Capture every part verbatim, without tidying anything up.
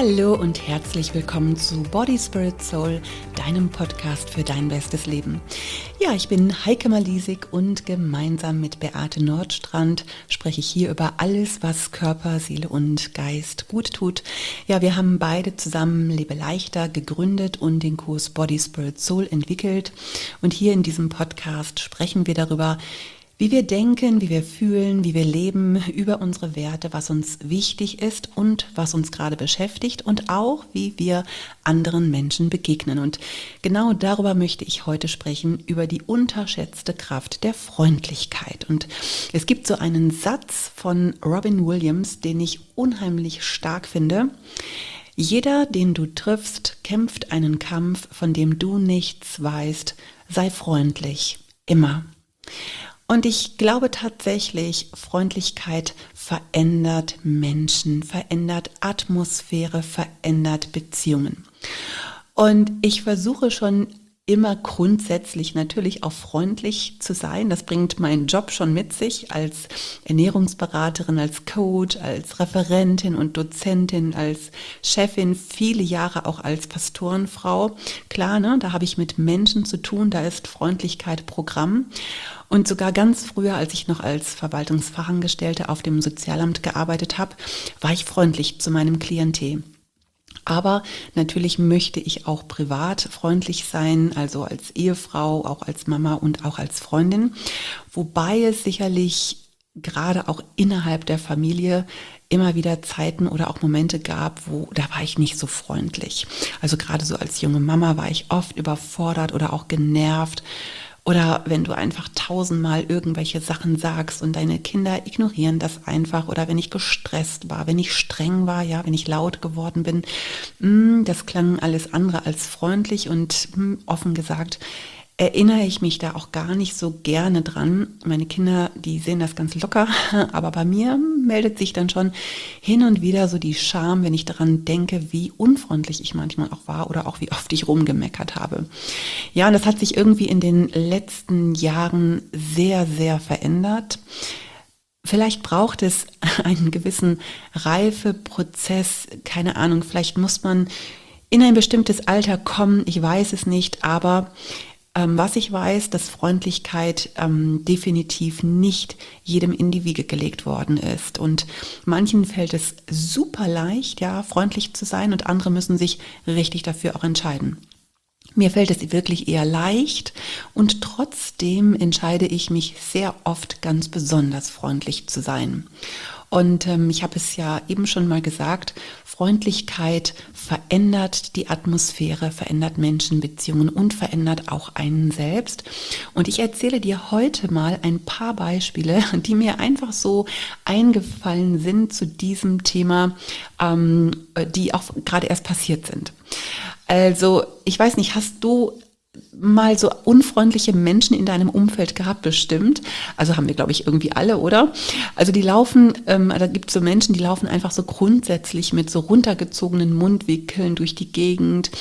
Hallo und herzlich willkommen zu Body, Spirit, Soul, deinem Podcast für dein bestes Leben. Ja, ich bin Heike Malisig und gemeinsam mit Beate Nordstrand spreche ich hier über alles, was Körper, Seele und Geist gut tut. Ja, wir haben beide zusammen Lebe Leichter gegründet und den Kurs Body, Spirit, Soul entwickelt. Und hier in diesem Podcast sprechen wir darüber, wie wir denken, wie wir fühlen, wie wir leben, über unsere Werte, was uns wichtig ist und was uns gerade beschäftigt und auch, wie wir anderen Menschen begegnen. Und genau darüber möchte ich heute sprechen, über die unterschätzte Kraft der Freundlichkeit. Und es gibt so einen Satz von Robin Williams, den ich unheimlich stark finde. Jeder, den du triffst, kämpft einen Kampf, von dem du nichts weißt. Sei freundlich, immer. Und ich glaube tatsächlich, Freundlichkeit verändert Menschen, verändert Atmosphäre, verändert Beziehungen. Und ich versuche schon immer grundsätzlich natürlich auch freundlich zu sein. Das bringt mein Job schon mit sich als Ernährungsberaterin, als Coach, als Referentin und Dozentin, als Chefin, viele Jahre auch als Pastorenfrau. Klar, ne, da habe ich mit Menschen zu tun, da ist Freundlichkeit Programm. Und sogar ganz früher, als ich noch als Verwaltungsfachangestellte auf dem Sozialamt gearbeitet habe, war ich freundlich zu meinem Klientel. Aber natürlich möchte ich auch privat freundlich sein, also als Ehefrau, auch als Mama und auch als Freundin. Wobei es sicherlich gerade auch innerhalb der Familie immer wieder Zeiten oder auch Momente gab, wo da war ich nicht so freundlich. Also gerade so als junge Mama war ich oft überfordert oder auch genervt. Oder wenn du einfach tausendmal irgendwelche Sachen sagst und deine Kinder ignorieren das einfach. Oder wenn ich gestresst war, wenn ich streng war, ja, wenn ich laut geworden bin. Das klang alles andere als freundlich und offen gesagt erinnere ich mich da auch gar nicht so gerne dran. Meine Kinder, die sehen das ganz locker, aber bei mir meldet sich dann schon hin und wieder so die Scham, wenn ich daran denke, wie unfreundlich ich manchmal auch war oder auch wie oft ich rumgemeckert habe. Ja, und das hat sich irgendwie in den letzten Jahren sehr, sehr verändert. Vielleicht braucht es einen gewissen Reifeprozess, keine Ahnung, vielleicht muss man in ein bestimmtes Alter kommen, ich weiß es nicht, aber Ähm, was ich weiß, dass Freundlichkeit ähm, definitiv nicht jedem in die Wiege gelegt worden ist. Und manchen fällt es super leicht, ja, freundlich zu sein und andere müssen sich richtig dafür auch entscheiden. Mir fällt es wirklich eher leicht und trotzdem entscheide ich mich sehr oft ganz besonders freundlich zu sein. Und ähm, ich habe es ja eben schon mal gesagt, Freundlichkeit verändert die Atmosphäre, verändert Menschenbeziehungen und verändert auch einen selbst. Und ich erzähle dir heute mal ein paar Beispiele, die mir einfach so eingefallen sind zu diesem Thema, ähm, die auch gerade erst passiert sind. Also ich weiß nicht, hast du mal so unfreundliche Menschen in deinem Umfeld gehabt, bestimmt. Also haben wir, glaube ich, irgendwie alle, oder? Also die laufen, ähm, da gibt es so Menschen, die laufen einfach so grundsätzlich mit so runtergezogenen Mundwinkeln durch die Gegend.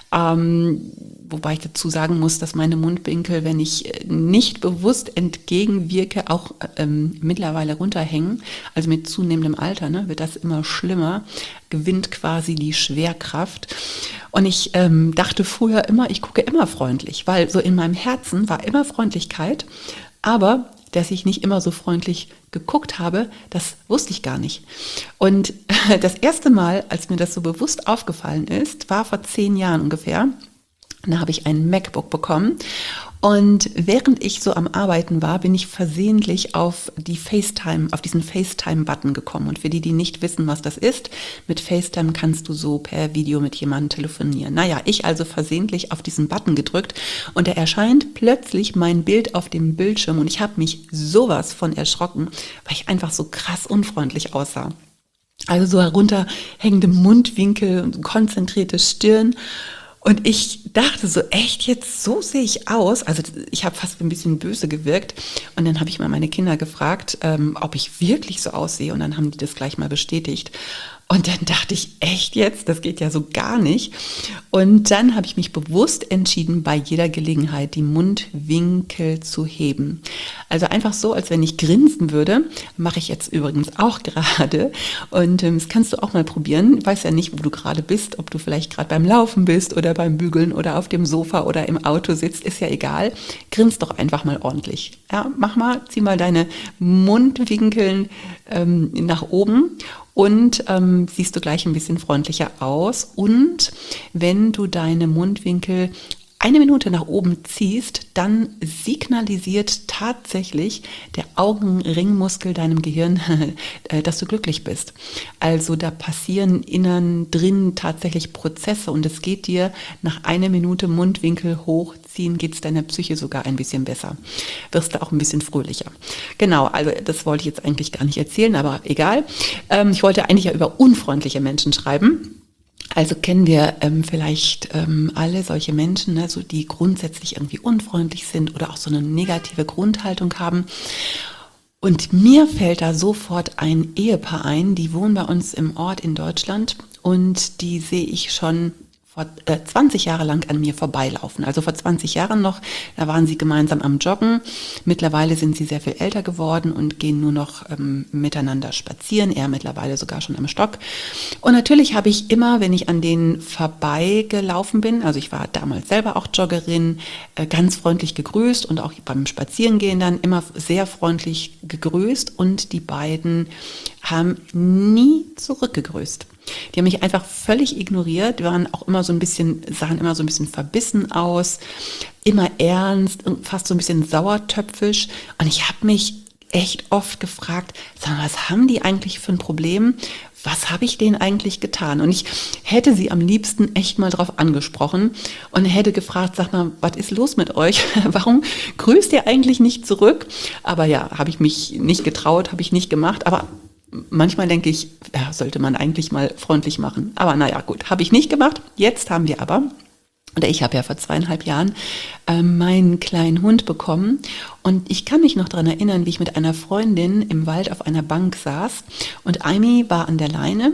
Ähm, wobei ich dazu sagen muss, dass meine Mundwinkel, wenn ich nicht bewusst entgegenwirke, auch ähm, mittlerweile runterhängen. Also mit zunehmendem Alter, ne, wird das immer schlimmer, gewinnt quasi die Schwerkraft. Und ich ähm, dachte früher immer, ich gucke immer freundlich, weil so in meinem Herzen war immer Freundlichkeit, aber dass ich nicht immer so freundlich geguckt habe, das wusste ich gar nicht. Und das erste Mal, als mir das so bewusst aufgefallen ist, war vor zehn Jahren ungefähr. Da habe ich ein MacBook bekommen und während ich so am Arbeiten war, bin ich versehentlich auf die FaceTime, auf diesen FaceTime-Button gekommen. Und für die, die nicht wissen, was das ist, mit FaceTime kannst du so per Video mit jemandem telefonieren. Naja, ich also versehentlich auf diesen Button gedrückt und da erscheint plötzlich mein Bild auf dem Bildschirm und ich habe mich sowas von erschrocken, weil ich einfach so krass unfreundlich aussah. Also so herunterhängende Mundwinkel und konzentrierte Stirn. Und ich dachte so, echt jetzt, so sehe ich aus? Also ich habe fast ein bisschen böse gewirkt. Und dann habe ich mal meine Kinder gefragt, ähm, ob ich wirklich so aussehe. Und dann haben die das gleich mal bestätigt. Und dann dachte ich, echt jetzt? Das geht ja so gar nicht. Und dann habe ich mich bewusst entschieden, bei jeder Gelegenheit die Mundwinkel zu heben. Also einfach so, als wenn ich grinsen würde, mache ich jetzt übrigens auch gerade. Und ähm, das kannst du auch mal probieren. Ich weiß ja nicht, wo du gerade bist, ob du vielleicht gerade beim Laufen bist oder beim Bügeln oder auf dem Sofa oder im Auto sitzt, ist ja egal. Grins doch einfach mal ordentlich. Ja, mach mal, zieh mal deine Mundwinkel ähm, nach oben. Und ähm, siehst du gleich ein bisschen freundlicher aus. Und wenn du deine Mundwinkel eine Minute nach oben ziehst, dann signalisiert tatsächlich der Augenringmuskel deinem Gehirn, dass du glücklich bist. Also da passieren innen drin tatsächlich Prozesse und es geht dir nach einer Minute Mundwinkel hochziehen, geht es deiner Psyche sogar ein bisschen besser. Wirst du auch ein bisschen fröhlicher. Genau, also das wollte ich jetzt eigentlich gar nicht erzählen, aber egal. Ähm, ich wollte eigentlich ja über unfreundliche Menschen schreiben. Also kennen wir ähm, vielleicht ähm, alle solche Menschen, ne, so die grundsätzlich irgendwie unfreundlich sind oder auch so eine negative Grundhaltung haben. Und mir fällt da sofort ein Ehepaar ein, die wohnen bei uns im Ort in Deutschland und die sehe ich schon vor äh, zwanzig Jahre lang an mir vorbeilaufen. Also vor zwanzig Jahren noch, da waren sie gemeinsam am Joggen. Mittlerweile sind sie sehr viel älter geworden und gehen nur noch ähm, miteinander spazieren, er mittlerweile sogar schon am Stock. Und natürlich habe ich immer, wenn ich an denen vorbeigelaufen bin, also ich war damals selber auch Joggerin, äh, ganz freundlich gegrüßt und auch beim Spazierengehen dann immer sehr freundlich gegrüßt und die beiden haben nie zurückgegrüßt. Die haben mich einfach völlig ignoriert, die waren auch immer so ein bisschen, sahen immer so ein bisschen verbissen aus, immer ernst, fast so ein bisschen sauertöpfisch. Und ich habe mich echt oft gefragt, sag mal, was haben die eigentlich für ein Problem? Was habe ich denen eigentlich getan? Und ich hätte sie am liebsten echt mal drauf angesprochen und hätte gefragt, sag mal, was ist los mit euch? Warum grüßt ihr eigentlich nicht zurück? Aber ja, habe ich mich nicht getraut, habe ich nicht gemacht, aber manchmal denke ich, ja, sollte man eigentlich mal freundlich machen. Aber naja, gut, habe ich nicht gemacht. Jetzt haben wir aber, oder ich habe ja vor zweieinhalb Jahren äh, meinen kleinen Hund bekommen. Und ich kann mich noch daran erinnern, wie ich mit einer Freundin im Wald auf einer Bank saß. Und Aimi war an der Leine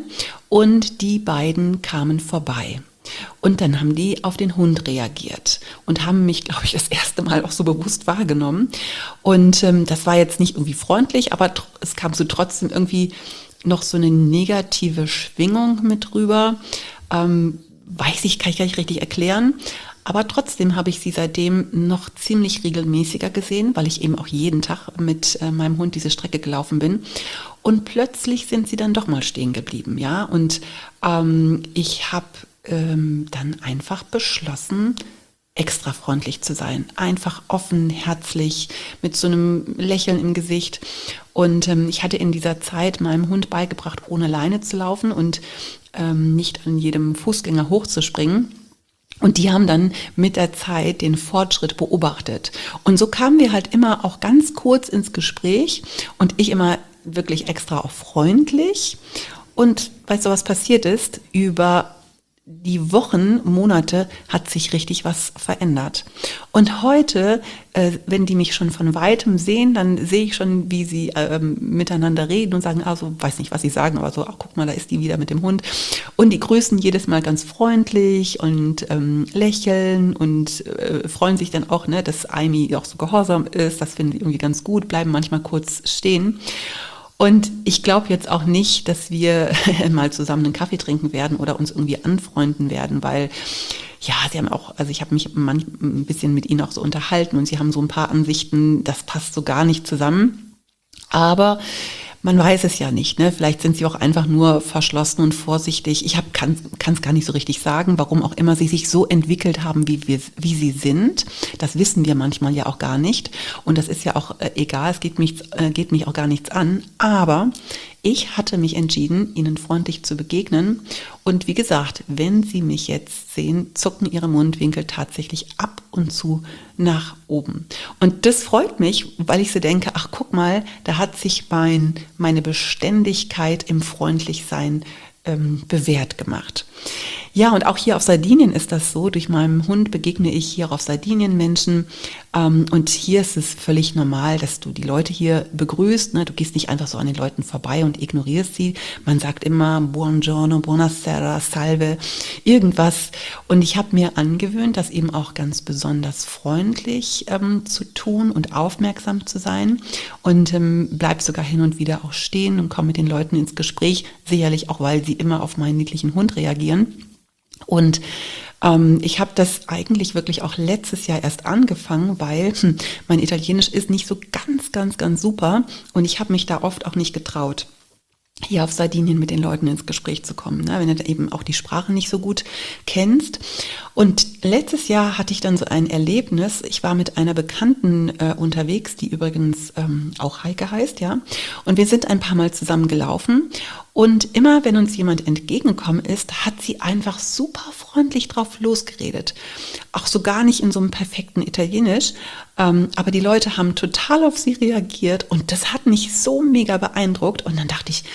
und die beiden kamen vorbei. Und dann haben die auf den Hund reagiert und haben mich, glaube ich, das erste Mal auch so bewusst wahrgenommen. Und ähm, das war jetzt nicht irgendwie freundlich, aber tr- es kam so trotzdem irgendwie noch so eine negative Schwingung mit rüber. Ähm, weiß ich, kann ich gar nicht richtig erklären. Aber trotzdem habe ich sie seitdem noch ziemlich regelmäßiger gesehen, weil ich eben auch jeden Tag mit äh, meinem Hund diese Strecke gelaufen bin. Und plötzlich sind sie dann doch mal stehen geblieben, ja. Und ähm, ich habe ähm, dann einfach beschlossen, extra freundlich zu sein. Einfach offen, herzlich, mit so einem Lächeln im Gesicht. Und ähm, ich hatte in dieser Zeit meinem Hund beigebracht, ohne Leine zu laufen und ähm, nicht an jedem Fußgänger hochzuspringen. Und die haben dann mit der Zeit den Fortschritt beobachtet. Und so kamen wir halt immer auch ganz kurz ins Gespräch und ich immer wirklich extra auch freundlich. Und weißt du, was passiert ist? Über die Wochen, Monate hat sich richtig was verändert. Und heute, äh, wenn die mich schon von Weitem sehen, dann sehe ich schon, wie sie ähm, miteinander reden und sagen, also weiß nicht, was sie sagen, aber so, ach, guck mal, da ist die wieder mit dem Hund. Und die grüßen jedes Mal ganz freundlich und ähm, lächeln und äh, freuen sich dann auch, ne, dass Aimi auch so gehorsam ist. Das finden die irgendwie ganz gut, bleiben manchmal kurz stehen. Und ich glaube jetzt auch nicht, dass wir mal zusammen einen Kaffee trinken werden oder uns irgendwie anfreunden werden, weil ja, sie haben auch, also ich habe mich manch, ein bisschen mit ihnen auch so unterhalten und sie haben so ein paar Ansichten, das passt so gar nicht zusammen. Aber man weiß es ja nicht, ne? Vielleicht sind sie auch einfach nur verschlossen und vorsichtig. Ich kann es gar nicht so richtig sagen, warum auch immer sie sich so entwickelt haben, wie, wir, wie sie sind. Das wissen wir manchmal ja auch gar nicht. Und das ist ja auch äh, egal, es geht mich, äh, geht mich auch gar nichts an. Aber ich hatte mich entschieden, ihnen freundlich zu begegnen. Und wie gesagt, wenn sie mich jetzt sehen, zucken ihre Mundwinkel tatsächlich ab und zu nach oben. Und das freut mich, weil ich so denke, ach guck mal, da hat sich mein, meine Beständigkeit im Freundlichsein ähm, bewährt gemacht. Ja, und auch hier auf Sardinien ist das so. Durch meinen Hund begegne ich hier auf Sardinien Menschen, Ähm, und hier ist es völlig normal, dass du die Leute hier begrüßt. Ne? Du gehst nicht einfach so an den Leuten vorbei und ignorierst sie. Man sagt immer Buongiorno, Buonasera, Salve, irgendwas. Und ich habe mir angewöhnt, das eben auch ganz besonders freundlich ähm, zu tun und aufmerksam zu sein. Und ähm, bleib sogar hin und wieder auch stehen und komme mit den Leuten ins Gespräch. Sicherlich auch, weil sie immer auf meinen niedlichen Hund reagieren. Und ähm, ich habe das eigentlich wirklich auch letztes Jahr erst angefangen, weil hm, mein Italienisch ist nicht so ganz, ganz, ganz super und ich habe mich da oft auch nicht getraut, hier auf Sardinien mit den Leuten ins Gespräch zu kommen, ne? Wenn du eben auch die Sprache nicht so gut kennst. Und letztes Jahr hatte ich dann so ein Erlebnis. Ich war mit einer Bekannten äh, unterwegs, die übrigens ähm, auch Heike heißt, ja. Und wir sind ein paar Mal zusammen gelaufen. Und immer, wenn uns jemand entgegengekommen ist, hat sie einfach super freundlich drauf losgeredet. Auch so gar nicht in so einem perfekten Italienisch. Ähm, aber die Leute haben total auf sie reagiert und das hat mich so mega beeindruckt. Und dann dachte ich,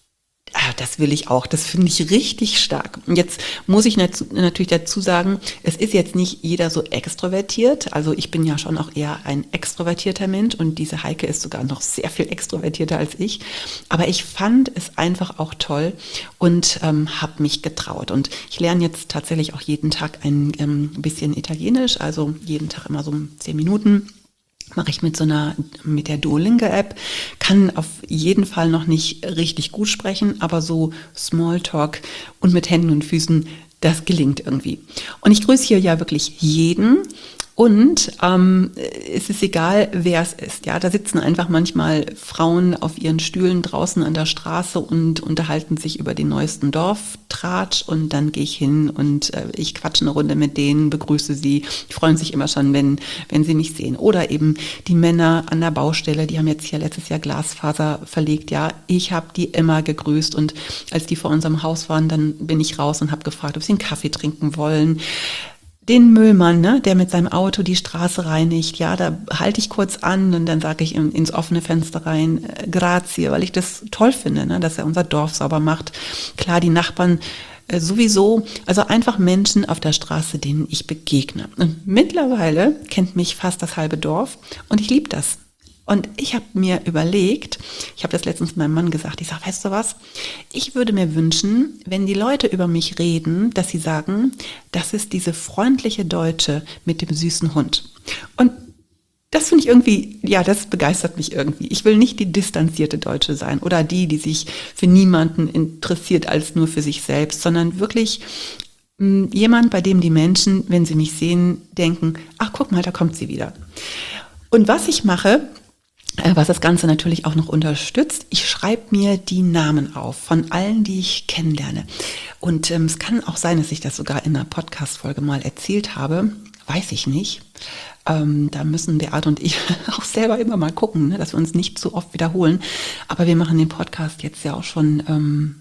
ah, das will ich auch, das finde ich richtig stark. Und jetzt muss ich nat- natürlich dazu sagen, es ist jetzt nicht jeder so extrovertiert. Also ich bin ja schon auch eher ein extrovertierter Mensch und diese Heike ist sogar noch sehr viel extrovertierter als ich. Aber ich fand es einfach auch toll und ähm, habe mich getraut. Und ich lerne jetzt tatsächlich auch jeden Tag ein ähm, bisschen Italienisch, also jeden Tag immer so zehn Minuten. Mache ich mit so einer, mit der Duolingo-App, kann auf jeden Fall noch nicht richtig gut sprechen, aber so Smalltalk und mit Händen und Füßen, das gelingt irgendwie. Und ich grüße hier ja wirklich jeden. Und ähm, es ist egal, wer es ist. Ja, da sitzen einfach manchmal Frauen auf ihren Stühlen draußen an der Straße und unterhalten sich über den neuesten Dorftratsch. Und dann gehe ich hin und äh, ich quatsche eine Runde mit denen, begrüße sie. Die freuen sich immer schon, wenn wenn sie mich sehen. Oder eben die Männer an der Baustelle, die haben jetzt hier letztes Jahr Glasfaser verlegt. Ja, ich habe die immer gegrüßt. Und als die vor unserem Haus waren, dann bin ich raus und habe gefragt, ob sie einen Kaffee trinken wollen. Den Müllmann, ne, der mit seinem Auto die Straße reinigt, ja, da halte ich kurz an und dann sage ich in, ins offene Fenster rein, äh, grazie, weil ich das toll finde, ne, dass er unser Dorf sauber macht. Klar, die Nachbarn äh, sowieso, also einfach Menschen auf der Straße, denen ich begegne. Und mittlerweile kennt mich fast das halbe Dorf und ich liebe das. Und ich habe mir überlegt, ich habe das letztens meinem Mann gesagt, ich sage, weißt du was, ich würde mir wünschen, wenn die Leute über mich reden, dass sie sagen, das ist diese freundliche Deutsche mit dem süßen Hund. Und das finde ich irgendwie, ja, das begeistert mich irgendwie. Ich will nicht die distanzierte Deutsche sein oder die, die sich für niemanden interessiert als nur für sich selbst, sondern wirklich mh, jemand, bei dem die Menschen, wenn sie mich sehen, denken, ach, guck mal, da kommt sie wieder. Und was ich mache, was das Ganze natürlich auch noch unterstützt, ich schreibe mir die Namen auf von allen, die ich kennenlerne. Und ähm, es kann auch sein, dass ich das sogar in einer Podcast-Folge mal erzählt habe, weiß ich nicht. Ähm, da müssen Beate und ich auch selber immer mal gucken, ne, dass wir uns nicht zu oft wiederholen. Aber wir machen den Podcast jetzt ja auch schon ähm,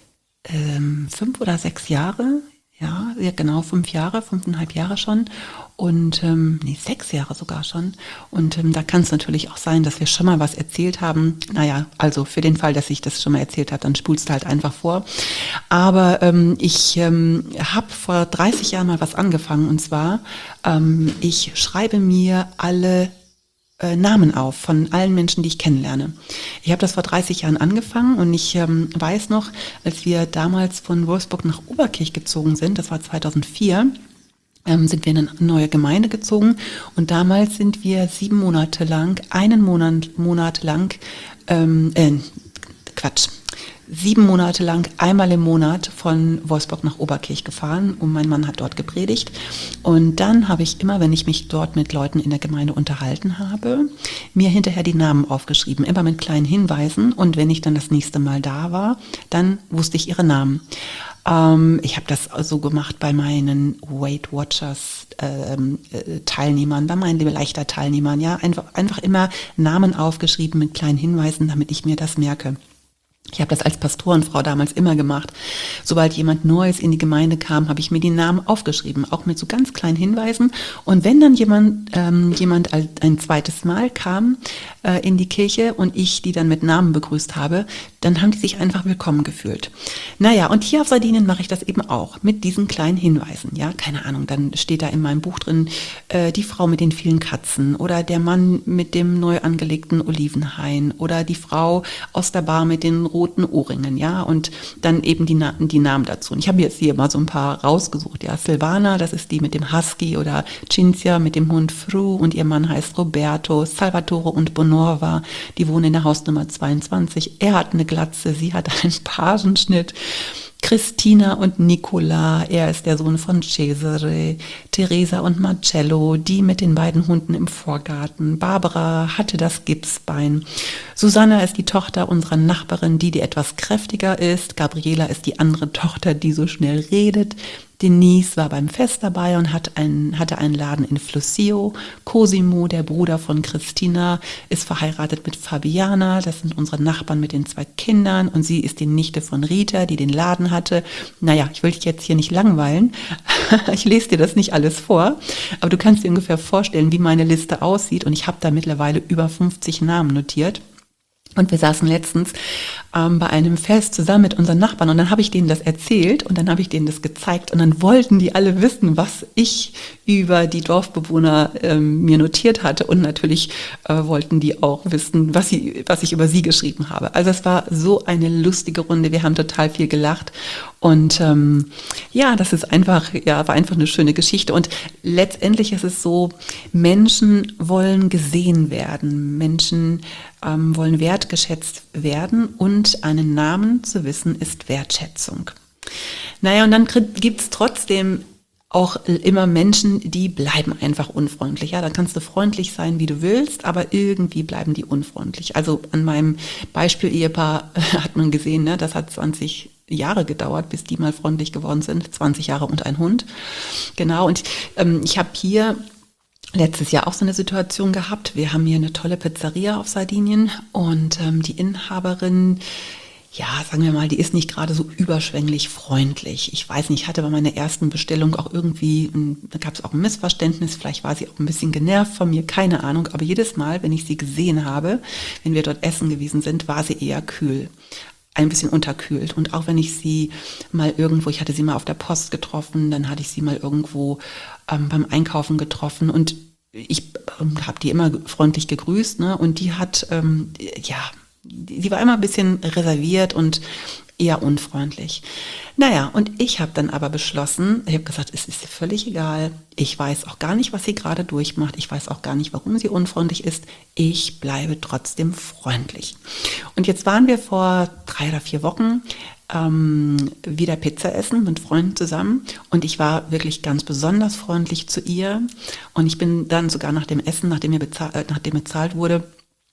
ähm, fünf oder sechs Jahre. Ja, ja, genau, fünf Jahre, fünfeinhalb Jahre schon und ähm, nee, sechs Jahre sogar schon. Und ähm, da kann es natürlich auch sein, dass wir schon mal was erzählt haben. Naja, also für den Fall, dass ich das schon mal erzählt habe, dann spulst du halt einfach vor. Aber ähm, ich ähm, habe vor dreißig Jahren mal was angefangen und zwar, ähm, ich schreibe mir alle äh, Namen auf von allen Menschen, die ich kennenlerne. Ich habe das vor dreißig Jahren angefangen und ich ähm, weiß noch, als wir damals von Wolfsburg nach Oberkirch gezogen sind, das war zweitausendvier, ähm, sind wir in eine neue Gemeinde gezogen und damals sind wir sieben Monate lang, einen Monat, Monat lang, ähm, äh, Quatsch, sieben Monate lang einmal im Monat von Wolfsburg nach Oberkirch gefahren und mein Mann hat dort gepredigt. Und dann habe ich immer, wenn ich mich dort mit Leuten in der Gemeinde unterhalten habe, mir hinterher die Namen aufgeschrieben, immer mit kleinen Hinweisen. Und wenn ich dann das nächste Mal da war, dann wusste ich ihre Namen. Ähm, ich habe das so gemacht bei meinen Weight Watchers ähm, äh, Teilnehmern, bei meinen Leichter Teilnehmern, ja, einfach, einfach immer Namen aufgeschrieben mit kleinen Hinweisen, damit ich mir das merke. Ich habe das als Pastorenfrau damals immer gemacht. Sobald jemand Neues in die Gemeinde kam, habe ich mir die Namen aufgeschrieben, auch mit so ganz kleinen Hinweisen. Und wenn dann jemand, ähm, jemand ein zweites Mal kam äh, in die Kirche und ich die dann mit Namen begrüßt habe, dann haben die sich einfach willkommen gefühlt. Naja, und hier auf Sardinien mache ich das eben auch mit diesen kleinen Hinweisen. Ja, keine Ahnung, dann steht da in meinem Buch drin, äh, die Frau mit den vielen Katzen oder der Mann mit dem neu angelegten Olivenhain oder die Frau aus der Bar mit den roten Ohrringen, ja, und dann eben die, Na- die Namen dazu. Und ich habe jetzt hier mal so ein paar rausgesucht, ja, Silvana, das ist die mit dem Husky, oder Cinzia mit dem Hund Fru und ihr Mann heißt Roberto, Salvatore und Bonorva, die wohnen in der Hausnummer zweiundzwanzig, er hat eine Glatze, sie hat einen Pagenschnitt, Christina und Nicola, er ist der Sohn von Cesare, Teresa und Marcello, die mit den beiden Hunden im Vorgarten, Barbara hatte das Gipsbein, Susanna ist die Tochter unserer Nachbarin, die, die etwas kräftiger ist, Gabriela ist die andere Tochter, die so schnell redet, Denise war beim Fest dabei und hat einen, hatte einen Laden in Flussio. Cosimo, der Bruder von Christina, ist verheiratet mit Fabiana. Das sind unsere Nachbarn mit den zwei Kindern. Und sie ist die Nichte von Rita, die den Laden hatte. Naja, ich will dich jetzt hier nicht langweilen. Ich lese dir das nicht alles vor. Aber du kannst dir ungefähr vorstellen, wie meine Liste aussieht. Und ich habe da mittlerweile über fünfzig Namen notiert. Und wir saßen letztens ähm, bei einem Fest zusammen mit unseren Nachbarn und dann habe ich denen das erzählt und dann habe ich denen das gezeigt und dann wollten die alle wissen, was ich über die Dorfbewohner ähm, mir notiert hatte und natürlich äh, wollten die auch wissen, was, sie, was ich über sie geschrieben habe. Also es war so eine lustige Runde, wir haben total viel gelacht und ähm, ja, das ist einfach, ja, war einfach eine schöne Geschichte und letztendlich ist es so, Menschen wollen gesehen werden, Menschen ähm, wollen wertgeschätzt werden und einen Namen zu wissen ist Wertschätzung. Naja, und dann gibt es trotzdem auch immer Menschen, die bleiben einfach unfreundlich. Ja, da kannst du freundlich sein, wie du willst, aber irgendwie bleiben die unfreundlich. Also an meinem Beispiel-Ehepaar hat man gesehen, ne, das hat zwanzig Jahre gedauert, bis die mal freundlich geworden sind. zwanzig Jahre und ein Hund. Genau, und ähm, ich habe hier letztes Jahr auch so eine Situation gehabt. Wir haben hier eine tolle Pizzeria auf Sardinien und ähm, die Inhaberin, ja, sagen wir mal, die ist nicht gerade so überschwänglich freundlich. Ich weiß nicht, ich hatte bei meiner ersten Bestellung auch irgendwie, da gab es auch ein Missverständnis, vielleicht war sie auch ein bisschen genervt von mir, keine Ahnung, aber jedes Mal, wenn ich sie gesehen habe, wenn wir dort essen gewesen sind, war sie eher kühl. Ein bisschen unterkühlt. Und auch wenn ich sie mal irgendwo, ich hatte sie mal auf der Post getroffen, dann hatte ich sie mal irgendwo ähm, beim Einkaufen getroffen und ich ähm, habe die immer freundlich gegrüßt, ne? Und die hat, ähm, ja, die, die war immer ein bisschen reserviert und eher unfreundlich. Naja, und ich habe dann aber beschlossen, ich habe gesagt, es ist ihr völlig egal. Ich weiß auch gar nicht, was sie gerade durchmacht. Ich weiß auch gar nicht, warum sie unfreundlich ist. Ich bleibe trotzdem freundlich. Und jetzt waren wir vor drei oder vier Wochen ähm, wieder Pizza essen mit Freunden zusammen. Und ich war wirklich ganz besonders freundlich zu ihr. Und ich bin dann sogar nach dem Essen, nachdem mir bezahlt, äh, nachdem bezahlt wurde,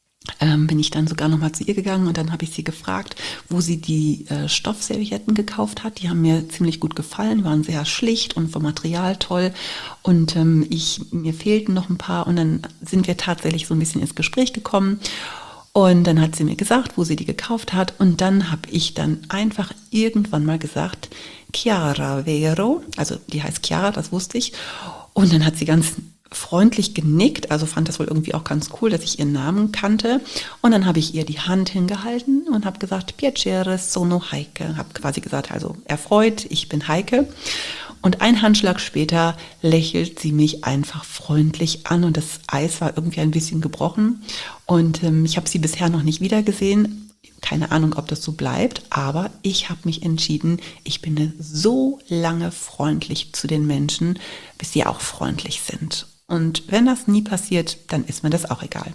Ähm, bin ich dann sogar nochmal zu ihr gegangen und dann habe ich sie gefragt, wo sie die äh, Stoffservietten gekauft hat. Die haben mir ziemlich gut gefallen, waren sehr schlicht und vom Material toll und ähm, ich, mir fehlten noch ein paar und dann sind wir tatsächlich so ein bisschen ins Gespräch gekommen und dann hat sie mir gesagt, wo sie die gekauft hat und dann habe ich dann einfach irgendwann mal gesagt, Chiara Vero, also die heißt Chiara, das wusste ich und dann hat sie ganz freundlich genickt, also fand das wohl irgendwie auch ganz cool, dass ich ihren Namen kannte. Und dann habe ich ihr die Hand hingehalten und habe gesagt, Piacere, sono Heike. Habe quasi gesagt, also erfreut, ich bin Heike. Und ein Handschlag später lächelt sie mich einfach freundlich an und das Eis war irgendwie ein bisschen gebrochen. Und ähm, ich habe sie bisher noch nicht wieder gesehen. Keine Ahnung, ob das so bleibt, aber ich habe mich entschieden, ich bin so lange freundlich zu den Menschen, bis sie auch freundlich sind. Und wenn das nie passiert, dann ist mir das auch egal.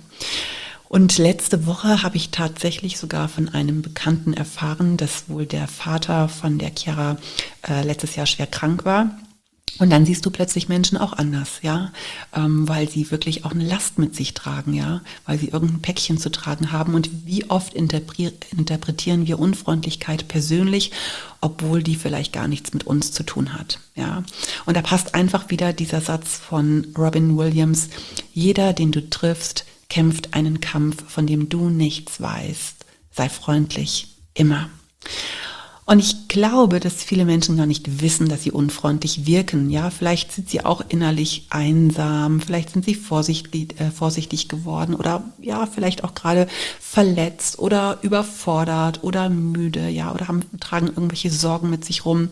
Und letzte Woche habe ich tatsächlich sogar von einem Bekannten erfahren, dass wohl der Vater von der Chiara äh, letztes Jahr schwer krank war. Und dann siehst du plötzlich Menschen auch anders, ja, ähm, weil sie wirklich auch eine Last mit sich tragen, ja, weil sie irgendein Päckchen zu tragen haben. Und wie oft interpre- interpretieren wir Unfreundlichkeit persönlich, obwohl die vielleicht gar nichts mit uns zu tun hat, ja. Und da passt einfach wieder dieser Satz von Robin Williams: Jeder, den du triffst, kämpft einen Kampf, von dem du nichts weißt. Sei freundlich, immer. Und ich glaube, dass viele Menschen gar nicht wissen, dass sie unfreundlich wirken. Ja, vielleicht sind sie auch innerlich einsam, vielleicht sind sie vorsichtig, äh, vorsichtig geworden oder ja, vielleicht auch gerade verletzt oder überfordert oder müde, ja, oder haben, tragen irgendwelche Sorgen mit sich rum.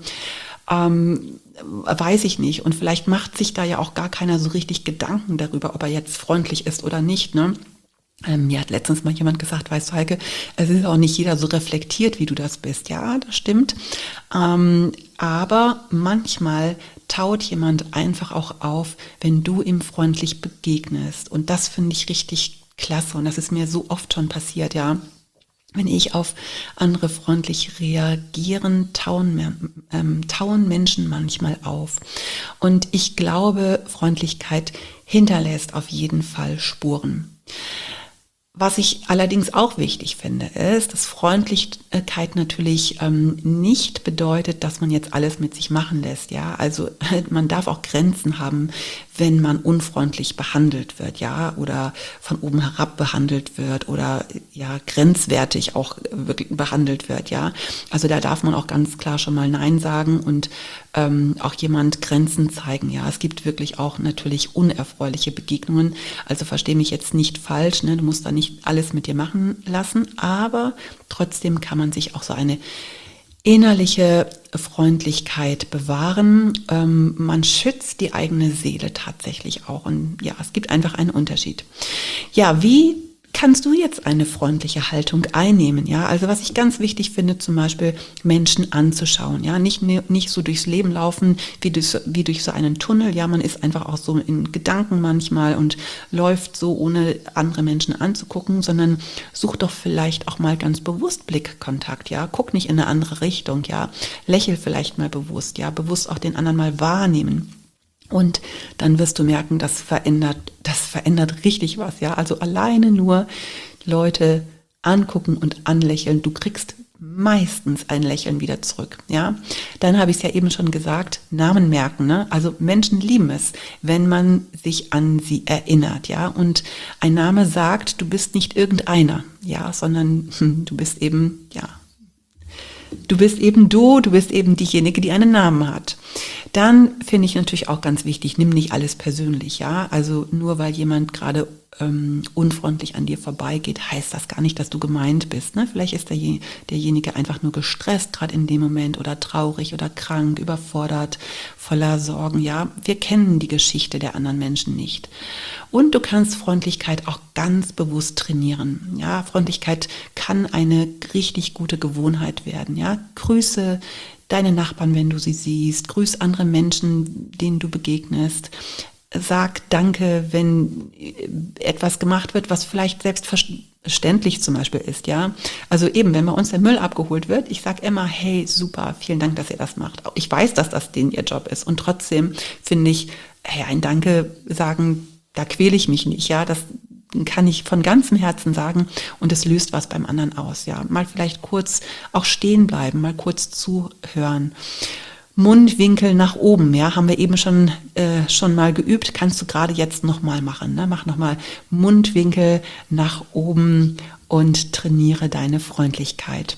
Ähm, weiß ich nicht. Und vielleicht macht sich da ja auch gar keiner so richtig Gedanken darüber, ob er jetzt freundlich ist oder nicht, ne? Ähm, mir hat letztens mal jemand gesagt, weißt du, Heike, es ist auch nicht jeder so reflektiert, wie du das bist. Ja, das stimmt. Ähm, aber manchmal taut jemand einfach auch auf, wenn du ihm freundlich begegnest. Und das finde ich richtig klasse. Und das ist mir so oft schon passiert, ja. Wenn ich auf andere freundlich reagieren, tauen, ähm, tauen Menschen manchmal auf. Und ich glaube, Freundlichkeit hinterlässt auf jeden Fall Spuren. Was ich allerdings auch wichtig finde, ist, dass Freundlichkeit natürlich ähm, nicht bedeutet, dass man jetzt alles mit sich machen lässt. Ja, also man darf auch Grenzen haben, wenn man unfreundlich behandelt wird, ja, oder von oben herab behandelt wird oder ja grenzwertig auch wirklich behandelt wird, ja. Also da darf man auch ganz klar schon mal Nein sagen und ähm, auch jemand Grenzen zeigen. Ja, es gibt wirklich auch natürlich unerfreuliche Begegnungen. Also verstehe mich jetzt nicht falsch, ne? Du musst da nicht alles mit dir machen lassen, aber trotzdem kann man sich auch so eine innerliche Freundlichkeit bewahren. Ähm, man schützt die eigene Seele tatsächlich auch. Und ja, es gibt einfach einen Unterschied. Ja, wie kannst du jetzt eine freundliche Haltung einnehmen? Ja, also was ich ganz wichtig finde, zum Beispiel Menschen anzuschauen. Ja, nicht, nicht so durchs Leben laufen wie durch, wie durch so einen Tunnel. Ja, man ist einfach auch so in Gedanken manchmal und läuft so, ohne andere Menschen anzugucken, sondern such doch vielleicht auch mal ganz bewusst Blickkontakt. Ja, guck nicht in eine andere Richtung. Ja, lächel vielleicht mal bewusst. Ja, bewusst auch den anderen mal wahrnehmen. Und dann wirst du merken, das verändert, das verändert richtig was, ja. Also alleine nur Leute angucken und anlächeln. Du kriegst meistens ein Lächeln wieder zurück, ja. Dann habe ich es ja eben schon gesagt, Namen merken, ne? Also Menschen lieben es, wenn man sich an sie erinnert, ja. Und ein Name sagt, du bist nicht irgendeiner, ja, sondern hm, du bist eben, ja, Du bist eben du, du bist eben diejenige, die einen Namen hat. Dann finde ich natürlich auch ganz wichtig, nimm nicht alles persönlich, ja. Also nur weil jemand gerade ähm, unfreundlich an dir vorbeigeht, heißt das gar nicht, dass du gemeint bist. Ne? Vielleicht ist der, derjenige einfach nur gestresst, gerade in dem Moment oder traurig oder krank, überfordert, voller Sorgen. Ja, wir kennen die Geschichte der anderen Menschen nicht. Und du kannst Freundlichkeit auch ganz bewusst trainieren. Ja, Freundlichkeit kann eine richtig gute Gewohnheit werden. Ja, grüße deine Nachbarn, wenn du sie siehst. Grüß andere Menschen, denen du begegnest. Sag Danke, wenn etwas gemacht wird, was vielleicht selbstverständlich zum Beispiel ist, ja. Also eben, wenn bei uns der Müll abgeholt wird, ich sage immer, hey, super, vielen Dank, dass ihr das macht. Ich weiß, dass das denen ihr Job ist. Und trotzdem finde ich, hey, ein Danke sagen, da quäle ich mich nicht, ja. Das kann ich von ganzem Herzen sagen und es löst was beim anderen aus, ja. Mal vielleicht kurz auch stehen bleiben, mal kurz zuhören. Mundwinkel nach oben, ja, haben wir eben schon äh, schon mal geübt, kannst du gerade jetzt nochmal machen, ne? Mach nochmal Mundwinkel nach oben und trainiere deine Freundlichkeit.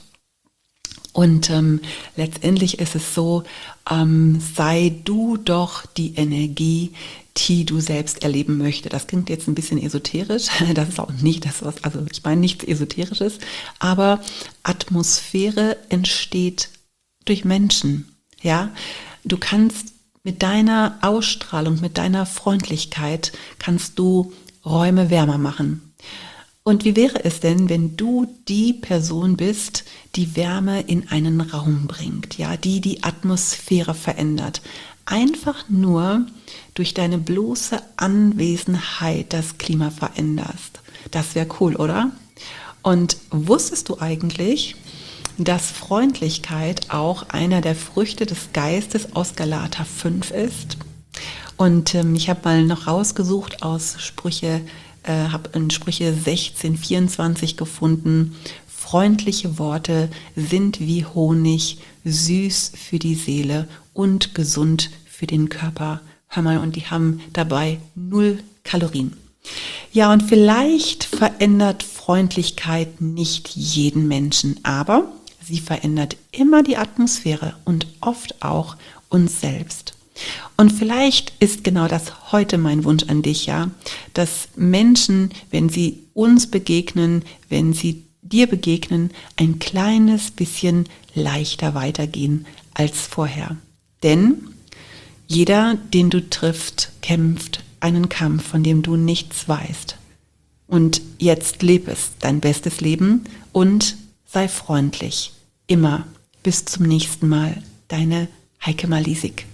Und ähm, letztendlich ist es so, ähm, sei du doch die Energie, die du selbst erleben möchtest. Das klingt jetzt ein bisschen esoterisch, das ist auch nicht das, was, also ich meine nichts Esoterisches, aber Atmosphäre entsteht durch Menschen. Ja, du kannst mit deiner Ausstrahlung, mit deiner Freundlichkeit, kannst du Räume wärmer machen. Und wie wäre es denn, wenn du die Person bist, die Wärme in einen Raum bringt, ja, die die Atmosphäre verändert? Einfach nur durch deine bloße Anwesenheit das Klima veränderst. Das wäre cool, oder? Und wusstest du eigentlich, dass Freundlichkeit auch einer der Früchte des Geistes aus Galater fünf ist? Und ähm, ich habe mal noch rausgesucht aus Sprüche, äh, habe in Sprüche sechzehn vierundzwanzig gefunden, freundliche Worte sind wie Honig, süß für die Seele und gesund für den Körper. Hör mal, und die haben dabei null Kalorien. Ja, und vielleicht verändert Freundlichkeit nicht jeden Menschen, aber sie verändert immer die Atmosphäre und oft auch uns selbst. Und vielleicht ist genau das heute mein Wunsch an dich, ja, dass Menschen, wenn sie uns begegnen, wenn sie dir begegnen, ein kleines bisschen leichter weitergehen als vorher. Denn jeder, den du triffst, kämpft einen Kampf, von dem du nichts weißt. Und jetzt leb es, dein bestes Leben, und sei freundlich. Immer. Bis zum nächsten Mal. Deine Heike Malisik.